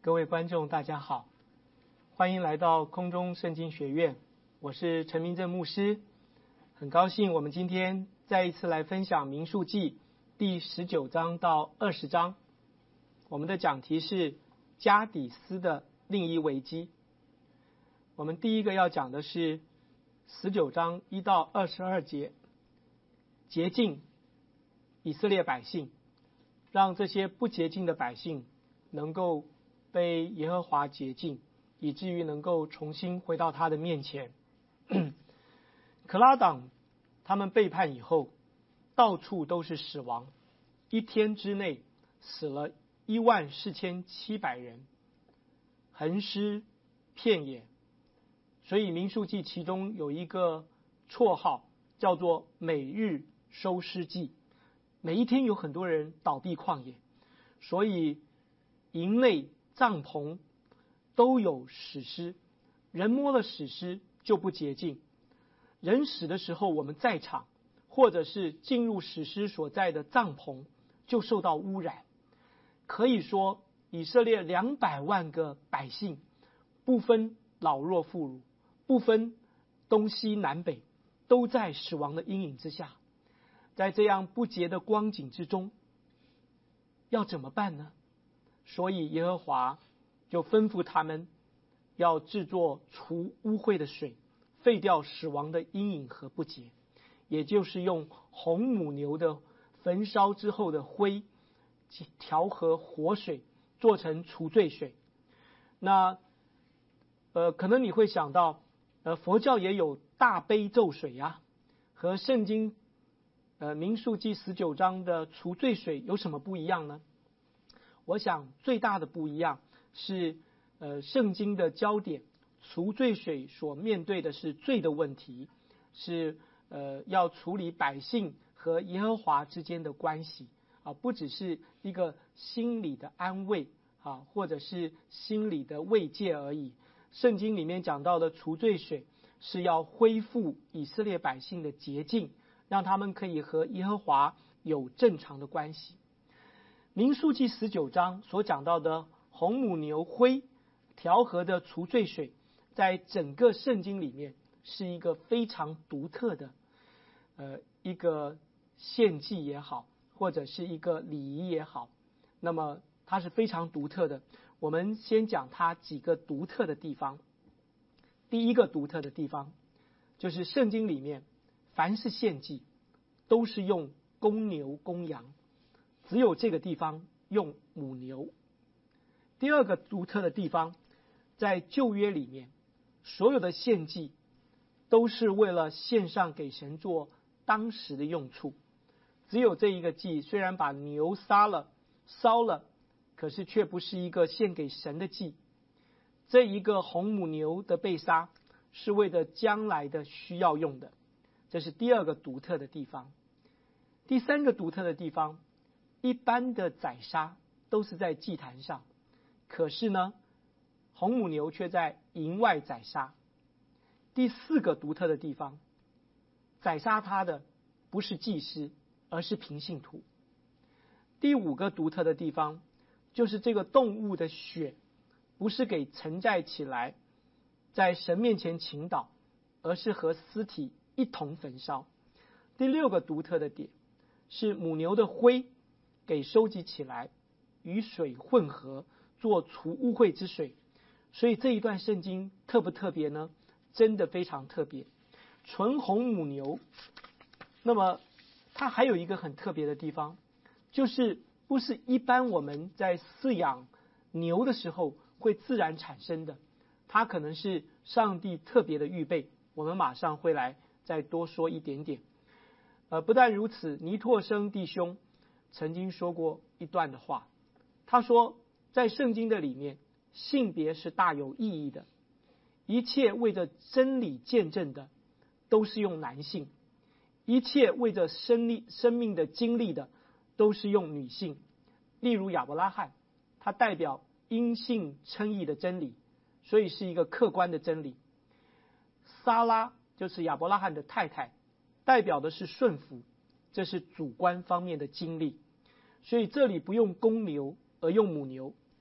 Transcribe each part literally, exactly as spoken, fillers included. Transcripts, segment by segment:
各位观众大家好，欢迎来到空中圣经学院，我是陈明正牧师。很高兴我们今天再一次来分享民数记第十九章到二十章。我们的讲题是加底斯的另一危机。我们第一个要讲的是十九章一到二十二节，洁净以色列百姓，让这些不洁净的百姓能够被耶和华洁净，以至于能够重新回到他的面前。可拉党他们背叛以后，到处都是死亡，一天之内死了一万四千七百人，横尸遍野。所以民数记其中有一个绰号叫做每日收尸记，每一天有很多人倒闭旷野，所以营内帐篷都有死尸，人摸了死尸就不洁净。人死的时候我们在场，或者是进入死尸所在的帐篷，就受到污染。可以说以色列两百万个百姓，不分老弱妇孺，不分东西南北，都在死亡的阴影之下。在这样不洁的光景之中，要怎么办呢？所以耶和华就吩咐他们要制作除污秽的水，废掉死亡的阴影和不洁，也就是用红母牛的焚烧之后的灰调和活水，做成除罪水。那呃，可能你会想到，呃，佛教也有大悲咒水啊，和圣经呃民数记十九章的除罪水有什么不一样呢？我想最大的不一样是，呃，圣经的焦点，除罪水所面对的是罪的问题，是呃要处理百姓和耶和华之间的关系啊，不只是一个心理的安慰啊，或者是心理的慰藉而已。圣经里面讲到的除罪水是要恢复以色列百姓的洁净，让他们可以和耶和华有正常的关系。民数记十九章所讲到的红母牛灰调和的除罪水，在整个圣经里面是一个非常独特的呃一个献祭也好，或者是一个礼仪也好，那么它是非常独特的。我们先讲它几个独特的地方。第一个独特的地方就是圣经里面凡是献祭都是用公牛公羊，只有这个地方用母牛。第二个独特的地方，在旧约里面所有的献祭都是为了献上给神做当时的用处，只有这一个祭虽然把牛杀了烧了，可是却不是一个献给神的祭。这一个红母牛的被杀是为了将来的需要用的，这是第二个独特的地方。第三个独特的地方，一般的宰杀都是在祭坛上，可是呢红母牛却在营外宰杀。第四个独特的地方，宰杀它的不是祭司，而是平信徒。第五个独特的地方，就是这个动物的血不是给盛载起来在神面前倾倒，而是和尸体一同焚烧。第六个独特的点是母牛的灰给收集起来，与水混合，做除污秽之水。所以这一段圣经特不特别呢？真的非常特别。纯红母牛，那么它还有一个很特别的地方，就是不是一般我们在饲养牛的时候会自然产生的，它可能是上帝特别的预备。我们马上会来再多说一点点。呃，不但如此，尼拓生弟兄曾经说过一段的话，他说在圣经的里面，性别是大有意义的，一切为着真理见证的都是用男性，一切为着生命生命的经历的都是用女性。例如亚伯拉罕，他代表因信称义的真理，所以是一个客观的真理。撒拉就是亚伯拉罕的太太，代表的是顺服，这是主观方面的经历。所以这里不用公牛而用母牛，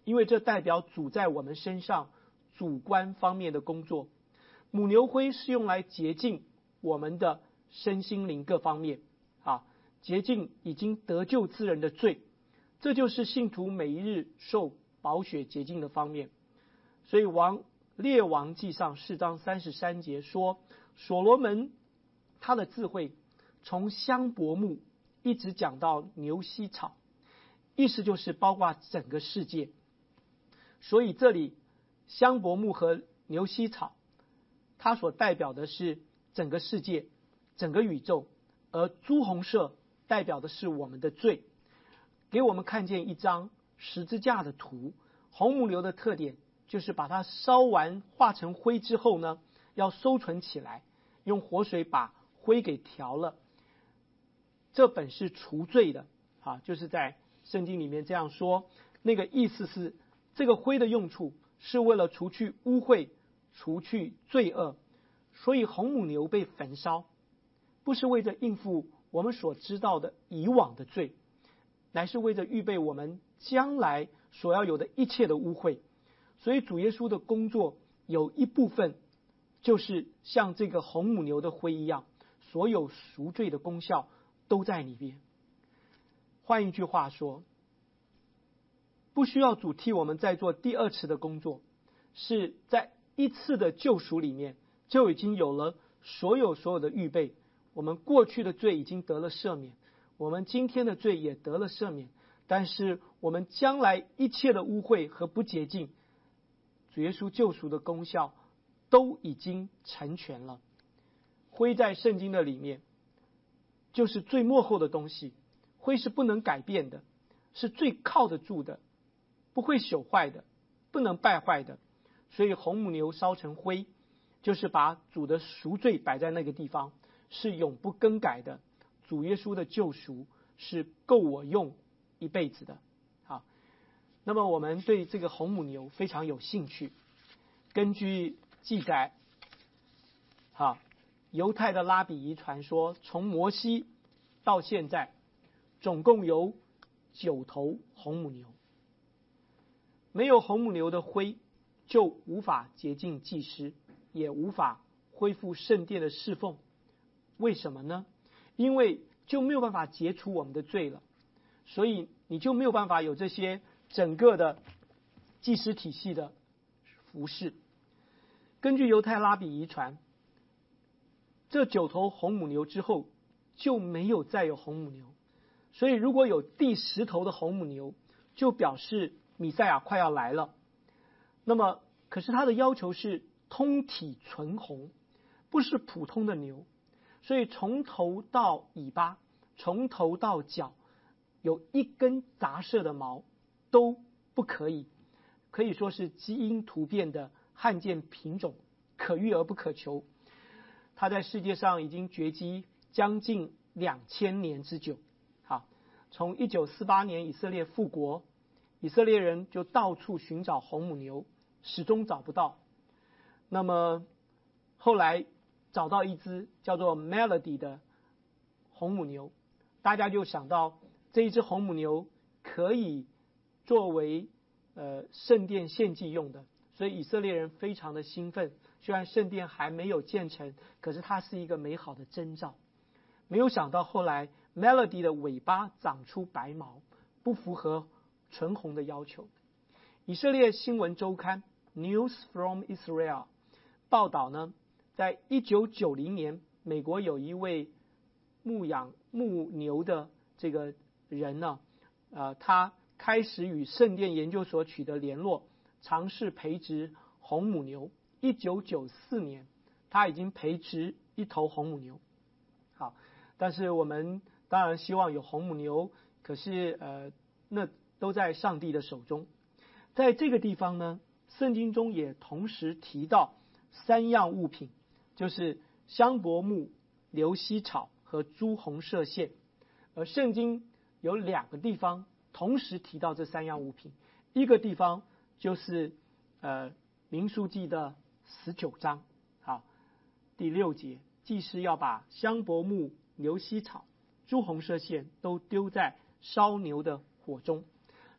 因为这代表主在我们身上主观方面的工作。母牛灰是用来洁净我们的身心灵各方面啊，洁净已经得救之人的罪，这就是信徒每一日受宝血洁净的方面。所以王列王记上四章三十三节说，所罗门他的智慧从香柏木一直讲到牛膝草，意思就是包括整个世界。所以这里香柏木和牛膝草，它所代表的是整个世界，整个宇宙，而朱红色代表的是我们的罪，给我们看见一张十字架的图。红母牛的特点就是把它烧完化成灰之后呢，要收存起来，用活水把灰给调了，这本是除罪的啊，就是在圣经里面这样说。那个意思是，这个灰的用处是为了除去污秽，除去罪恶。所以红母牛被焚烧，不是为着应付我们所知道的以往的罪，乃是为着预备我们将来所要有的一切的污秽。所以主耶稣的工作有一部分就是像这个红母牛的灰一样，所有赎罪的功效都在里边。换一句话说，不需要主替我们再做第二次的工作，是在一次的救赎里面就已经有了所有所有的预备。我们过去的罪已经得了赦免，我们今天的罪也得了赦免，但是我们将来一切的污秽和不洁净，主耶稣救赎的功效都已经成全了。灰在圣经的里面就是最末后的东西，灰是不能改变的，是最靠得住的，不会朽坏的，不能败坏的。所以红母牛烧成灰，就是把主的赎罪摆在那个地方，是永不更改的。主耶稣的救赎是够我用一辈子的。好，那么我们对这个红母牛非常有兴趣。根据记载，好，犹太的拉比遗传说，从摩西到现在总共有九头红母牛。没有红母牛的灰，就无法洁净祭司，也无法恢复圣殿的侍奉。为什么呢？因为就没有办法解除我们的罪了，所以你就没有办法有这些整个的祭司体系的服侍。根据犹太拉比遗传，这九头红母牛之后就没有再有红母牛，所以如果有第十头的红母牛，就表示弥赛亚快要来了。那么可是他的要求是通体纯红，不是普通的牛，所以从头到尾巴，从头到脚有一根杂色的毛都不可以，可以说是基因突变的罕见品种，可遇而不可求。它在世界上已经绝迹将近两千年之久。好，从一九四八年以色列复国，以色列人就到处寻找红母牛，始终找不到。那么后来找到一只叫做 Melody 的红母牛，大家就想到这一只红母牛可以作为呃圣殿献祭用的，所以以色列人非常的兴奋。虽然圣殿还没有建成，可是它是一个美好的征兆。没有想到后来 Melody 的尾巴长出白毛，不符合纯红的要求。以色列新闻周刊 News from Israel 报道呢，在一九九零年，美国有一位牧养牧牛的这个人呢，呃，他开始与圣殿研究所取得联络，尝试培植红母牛。一九九四年，他已经培植一头红母牛。好，但是我们当然希望有红母牛，可是呃，那都在上帝的手中。在这个地方呢，圣经中也同时提到三样物品，就是香柏木、流溪草和朱红色线。而圣经有两个地方同时提到这三样物品，一个地方就是呃民数记的十九章，好，第六节，祭司要把香柏木、流溪草、朱红色线都丢在烧牛的火中。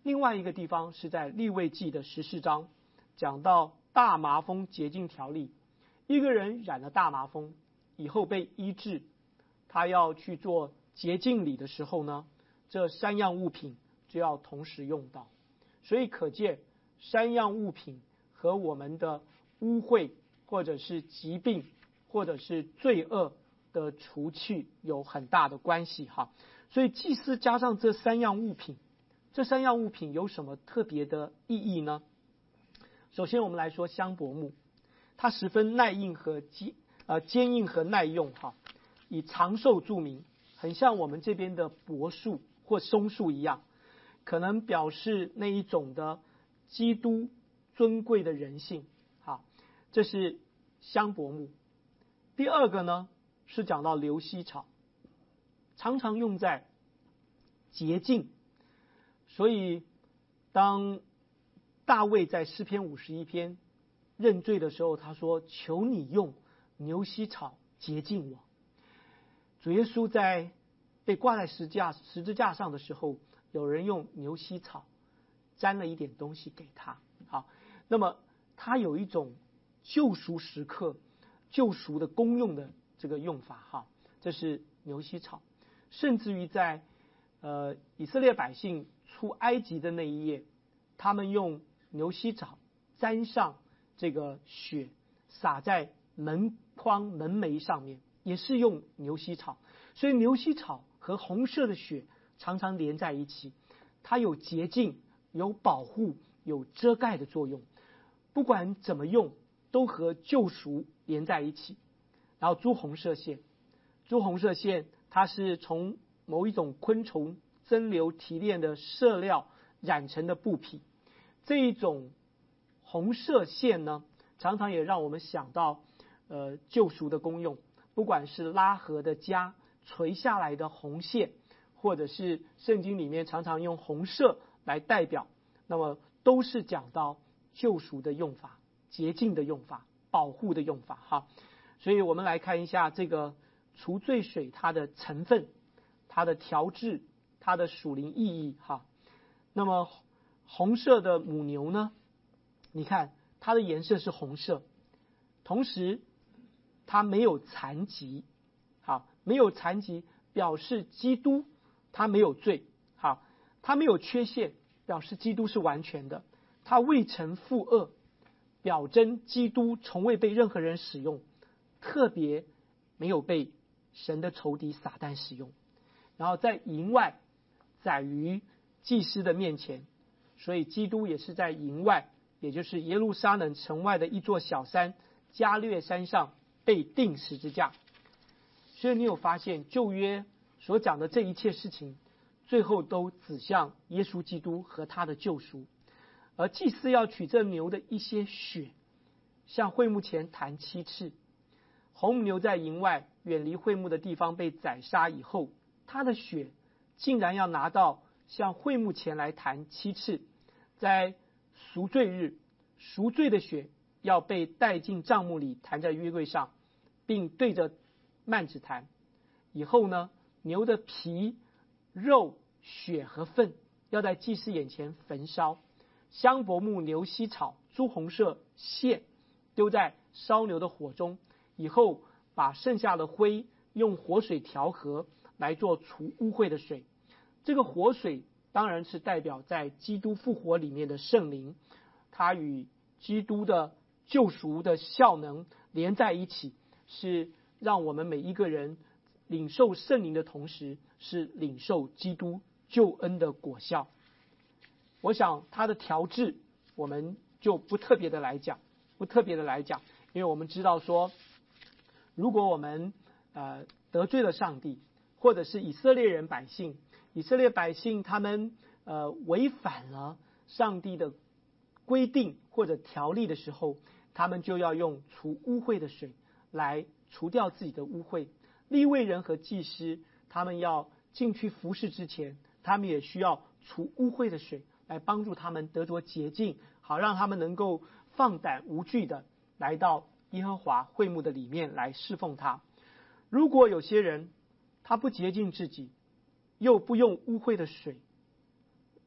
另外一个地方是在利未记的十四章，讲到大麻风洁净条例。一个人染了大麻风以后被医治，他要去做洁净礼的时候呢，这三样物品就要同时用到。所以可见三样物品和我们的污秽或者是疾病或者是罪恶的除去有很大的关系哈。所以祭司加上这三样物品，这三样物品有什么特别的意义呢？首先我们来说香柏木，它十分耐硬和坚呃坚硬和耐用哈，以长寿著名，很像我们这边的柏树或松树一样，可能表示那一种的基督尊贵的人性。好，这是香柏木。第二个呢是讲到流溪草，常常用在洁净。所以当大卫在诗篇五十一篇认罪的时候，他说：求你用牛膝草洁净我。主耶稣在被挂在十字架十字架上的时候，有人用牛膝草沾了一点东西给他。好，那么他有一种救赎时刻救赎的功用的这个用法哈，这是牛膝草。甚至于在呃以色列百姓出埃及的那一夜，他们用牛膝草沾上这个血，洒在门框门楣上面，也是用牛膝草。所以牛膝草和红色的血常常连在一起，它有洁净、有保护、有遮盖的作用。不管怎么用，都和救赎连在一起。然后朱红色线，朱红色线它是从某一种昆虫蒸馏提炼的麝料染成的布匹。这一种红色线呢，常常也让我们想到呃救赎的功用，不管是拉合的家垂下来的红线，或者是圣经里面常常用红色来代表，那么都是讲到救赎的用法、洁净的用法、保护的用法哈。所以我们来看一下这个除罪水它的成分、它的调制、它的属灵意义哈。那么红色的母牛呢，你看它的颜色是红色，同时它没有残疾，好，没有残疾表示基督他没有罪，好，他没有缺陷，表示基督是完全的，他未曾负恶，表征基督从未被任何人使用，特别没有被神的仇敌撒旦使用。然后在营外载于祭司的面前，所以基督也是在营外，也就是耶路撒冷城外的一座小山加略山上被钉十字架。所以你有发现旧约所讲的这一切事情，最后都指向耶稣基督和他的救赎。而祭司要取这牛的一些血，向会幕前弹七次。红母牛在营外远离会幕的地方被宰杀以后，它的血竟然要拿到向会幕前来弹七次。在赎罪日，赎罪的血要被带进帐幕里，弹在约柜上，并对着幔子弹。以后呢，牛的皮、肉、血和粪要在祭司眼前焚烧。香柏木、牛膝草、朱红色线丢在烧牛的火中，以后把剩下的灰用活水调和来做除污秽的水。这个活水当然是代表在基督复活里面的圣灵，它与基督的救赎的效能连在一起，是让我们每一个人领受圣灵的同时，是领受基督救恩的果效。我想它的调制我们就不特别的来讲，不特别的来讲，因为我们知道说，如果我们呃得罪了上帝，或者是以色列人百姓，以色列百姓他们呃违反了上帝的规定或者条例的时候，他们就要用除污秽的水来除掉自己的污秽。利未人和祭司他们要进去服侍之前，他们也需要除污秽的水来帮助他们得着洁净，好让他们能够放胆无惧的来到耶和华会幕的里面来侍奉他。如果有些人他不洁净自己，又不用污秽的水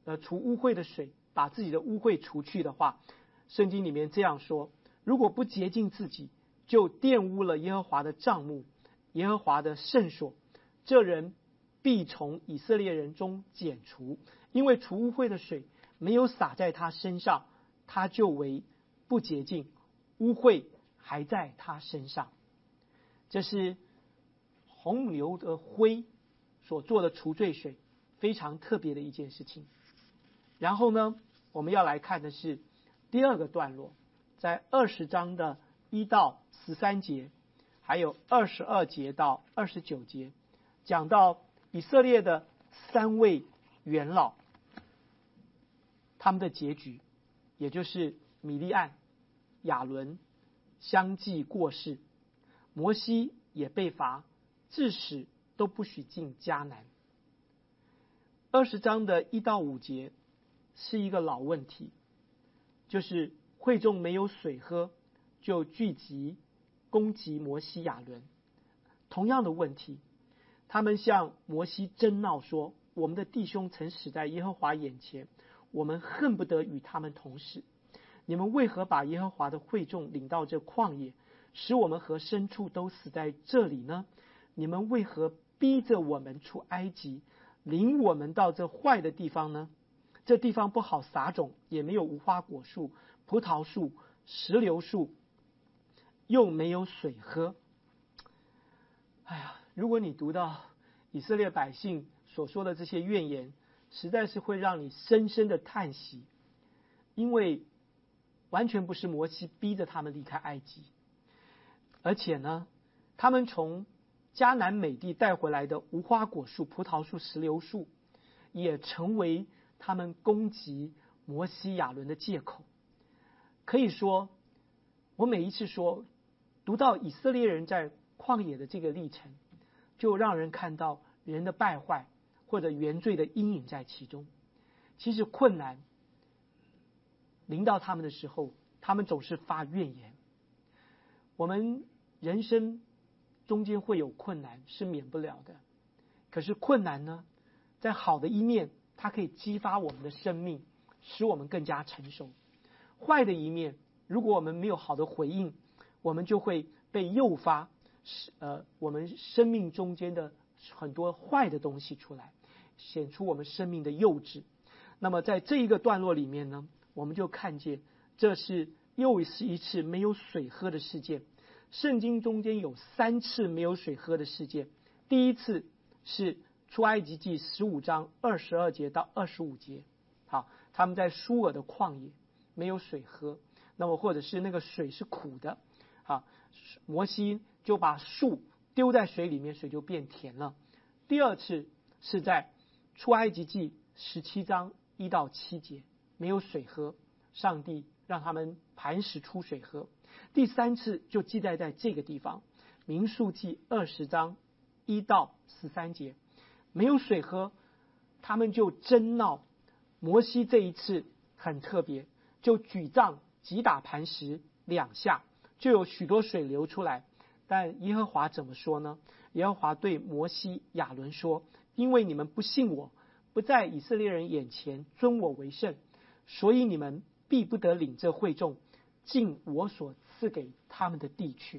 呃除污秽的水，把自己的污秽除去的话，圣经里面这样说：如果不洁净自己，就玷污了耶和华的帐幕，耶和华的圣所，这人必从以色列人中剪除，因为除污秽的水没有洒在他身上，他就为不洁净，污秽还在他身上。这是红牛的灰所做的除罪水，非常特别的一件事情。然后呢，我们要来看的是第二个段落，在二十章的一到十三节，还有二十二节到二十九节，讲到以色列的三位元老他们的结局，也就是米利暗、亚伦相继过世，摩西也被罚，至死都不许进迦南。二十章的一到五节是一个老问题，就是会众没有水喝，就聚集攻击摩西亚伦。同样的问题，他们向摩西争闹说：我们的弟兄曾死在耶和华眼前，我们恨不得与他们同死。你们为何把耶和华的会众领到这旷野，使我们和牲畜都死在这里呢？你们为何逼着我们出埃及，领我们到这坏的地方呢？这地方不好撒种，也没有无花果树、葡萄树、石榴树，又没有水喝。哎呀，如果你读到以色列百姓所说的这些怨言，实在是会让你深深的叹息，因为完全不是摩西逼着他们离开埃及，而且呢，他们从迦南美地带回来的无花果树、葡萄树、石榴树，也成为他们攻击摩西亚伦的借口。可以说，我每一次说读到以色列人在旷野的这个历程，就让人看到人的败坏或者原罪的阴影在其中。其实困难临到他们的时候，他们总是发怨言。我们人生中间会有困难，是免不了的。可是困难呢，在好的一面，它可以激发我们的生命，使我们更加成熟。坏的一面，如果我们没有好的回应，我们就会被诱发，呃，我们生命中间的很多坏的东西出来，显出我们生命的幼稚。那么在这一个段落里面呢，我们就看见这是又是一次没有水喝的事件。圣经中间有三次没有水喝的事件。第一次是出埃及记十五章二十二节到二十五节，好，他们在舒尔的旷野没有水喝，那么或者是那个水是苦的，好，摩西就把树丢在水里面，水就变甜了。第二次是在出埃及记十七章一到七节，没有水喝，上帝让他们磐石出水喝。第三次就记载在这个地方，民数记二十章一到十三节，没有水喝，他们就争闹。摩西这一次很特别，就举杖击打磐石两下，就有许多水流出来。但耶和华怎么说呢？耶和华对摩西亚伦说：因为你们不信我，不在以色列人眼前尊我为圣，所以你们必不得领这会众进我所赐给他们的地去。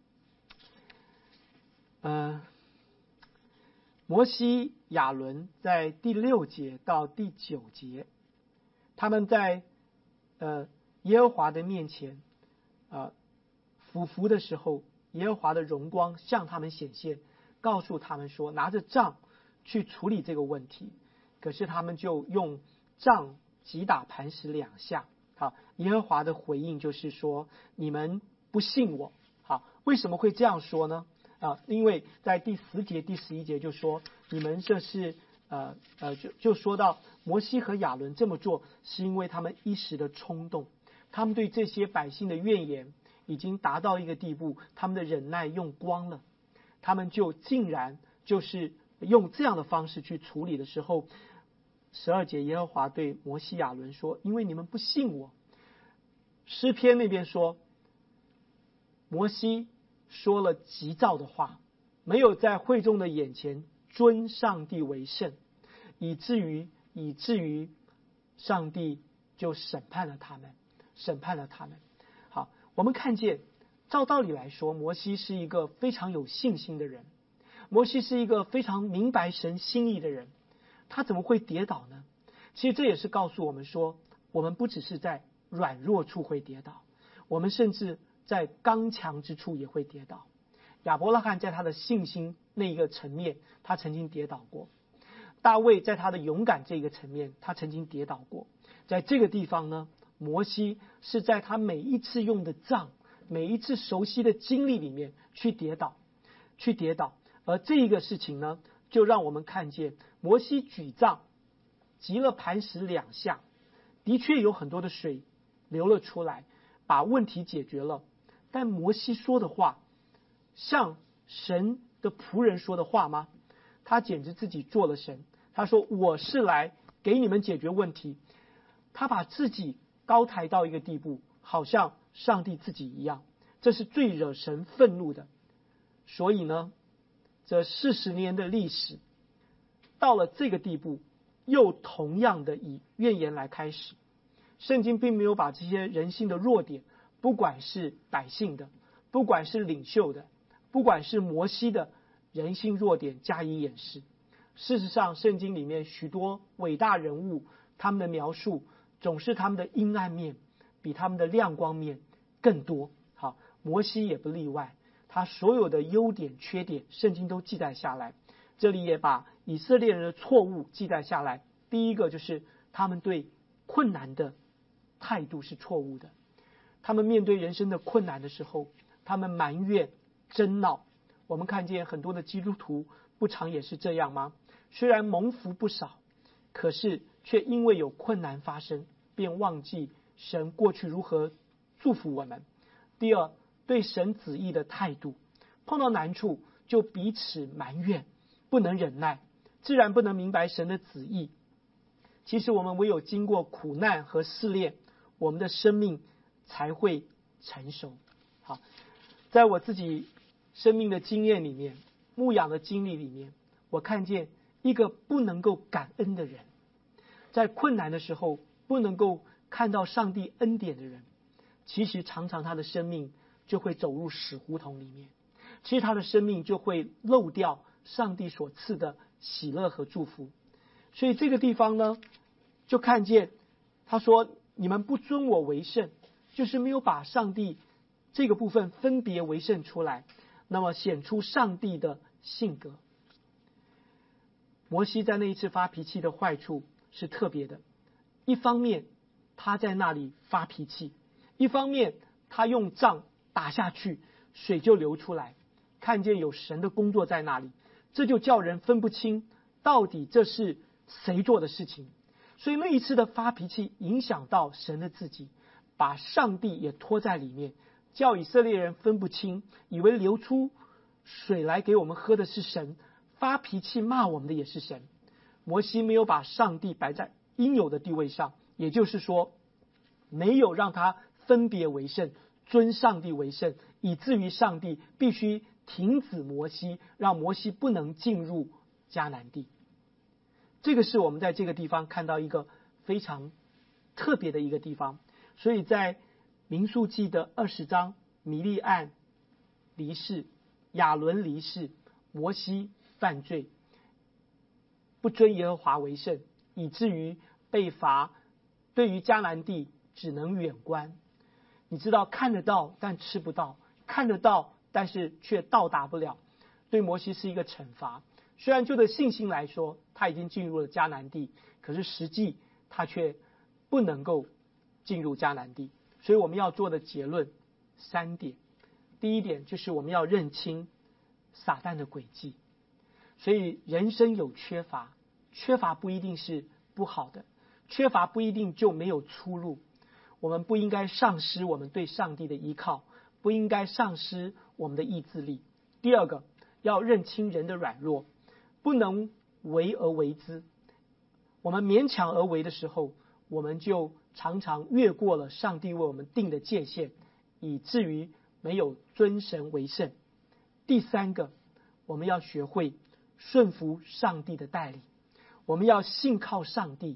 呃，摩西亚伦在第六节到第九节，他们在呃耶和华的面前呃俯伏的时候，耶和华的荣光向他们显现，告诉他们说拿着杖去处理这个问题。可是他们就用杖击打磐石两下。好，耶和华的回应就是说，你们不信我。好，为什么会这样说呢？啊，因为在第十节、第十一节就说，你们这是呃呃，就就说到摩西和亚伦这么做，是因为他们一时的冲动，他们对这些百姓的怨言已经达到一个地步，他们的忍耐用光了，他们就竟然就是用这样的方式去处理的时候，十二节耶和华对摩西亚伦说，因为你们不信我。诗篇那边说，摩西说了急躁的话，没有在会众的眼前尊上帝为圣，以至于以至于上帝就审判了他们，审判了他们。好，我们看见，照道理来说，摩西是一个非常有信心的人，摩西是一个非常明白神心意的人，他怎么会跌倒呢？其实这也是告诉我们说，我们不只是在软弱处会跌倒，我们甚至在刚强之处也会跌倒。亚伯拉罕在他的信心那一个层面，他曾经跌倒过；大卫在他的勇敢这个层面，他曾经跌倒过。在这个地方呢，摩西是在他每一次用的杖，每一次熟悉的经历里面去跌倒，去跌倒。而这一个事情呢，就让我们看见摩西举杖击了磐石两下，的确有很多的水流了出来，把问题解决了。但摩西说的话像神的仆人说的话吗？他简直自己做了神。他说我是来给你们解决问题，他把自己高抬到一个地步，好像上帝自己一样，这是最惹神愤怒的。所以呢，这四十年的历史到了这个地步，又同样的以怨言来开始。圣经并没有把这些人性的弱点，不管是百姓的，不管是领袖的，不管是摩西的人性弱点加以掩饰。事实上，圣经里面许多伟大人物，他们的描述总是他们的阴暗面比他们的亮光面更多。好，摩西也不例外，他所有的优点缺点，圣经都记载下来。这里也把以色列人的错误记载下来。第一个就是他们对困难的态度是错误的，他们面对人生的困难的时候，他们埋怨争闹。我们看见很多的基督徒不常也是这样吗？虽然蒙福不少，可是却因为有困难发生，便忘记神过去如何祝福我们。第二，对神旨意的态度，碰到难处就彼此埋怨，不能忍耐，自然不能明白神的旨意。其实我们唯有经过苦难和试炼，我们的生命才会成熟。好，在我自己生命的经验里面，牧养的经历里面，我看见一个不能够感恩的人，在困难的时候不能够看到上帝恩典的人，其实常常他的生命就会走入死胡同里面，其实他的生命就会漏掉上帝所赐的喜乐和祝福。所以这个地方呢，就看见他说你们不尊我为圣，就是没有把上帝这个部分分别为圣出来，那么显出上帝的性格。摩西在那一次发脾气的坏处是特别的，一方面他在那里发脾气，一方面他用杖打下去，水就流出来，看见有神的工作在那里，这就叫人分不清到底这是谁做的事情。所以那一次的发脾气影响到神的自己，把上帝也拖在里面，叫以色列人分不清，以为流出水来给我们喝的是神，发脾气骂我们的也是神。摩西没有把上帝摆在应有的地位上，也就是说没有让他分别为圣，尊上帝为圣，以至于上帝必须停止摩西，让摩西不能进入迦南地。这个是我们在这个地方看到一个非常特别的一个地方。所以在民数记的二十章，米利暗离世，亚伦离世，摩西犯罪，不尊耶和华为圣，以至于被罚，对于迦南地只能远观。你知道，看得到但吃不到，看得到但是却到达不了，对摩西是一个惩罚。虽然就着信心来说他已经进入了迦南地，可是实际他却不能够进入迦南地。所以我们要做的结论三点。第一点就是我们要认清撒旦的诡计。所以人生有缺乏，缺乏不一定是不好的，缺乏不一定就没有出路。我们不应该丧失我们对上帝的依靠，不应该丧失我们的意志力。第二个，要认清人的软弱，不能为而为之。我们勉强而为的时候，我们就常常越过了上帝为我们定的界限，以至于没有尊神为圣。第三个，我们要学会顺服上帝的带领，我们要信靠上帝，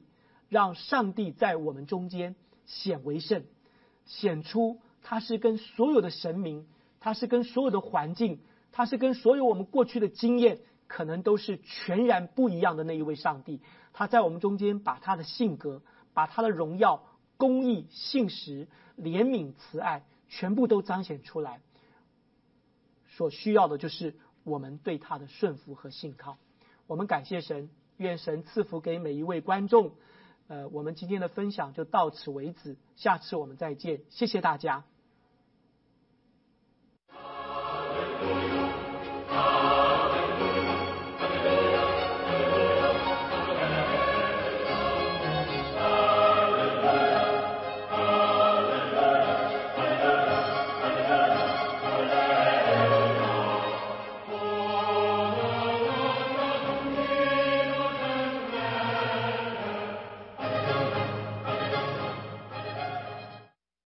让上帝在我们中间显为圣，显出他是跟所有的神明，他是跟所有的环境，他是跟所有我们过去的经验可能都是全然不一样的那一位上帝。他在我们中间把他的性格，把他的荣耀、公义、信实、怜悯、慈爱全部都彰显出来。所需要的就是我们对他的顺服和信靠。我们感谢神，愿神赐福给每一位观众。呃，我们今天的分享就到此为止，下次我们再见，谢谢大家。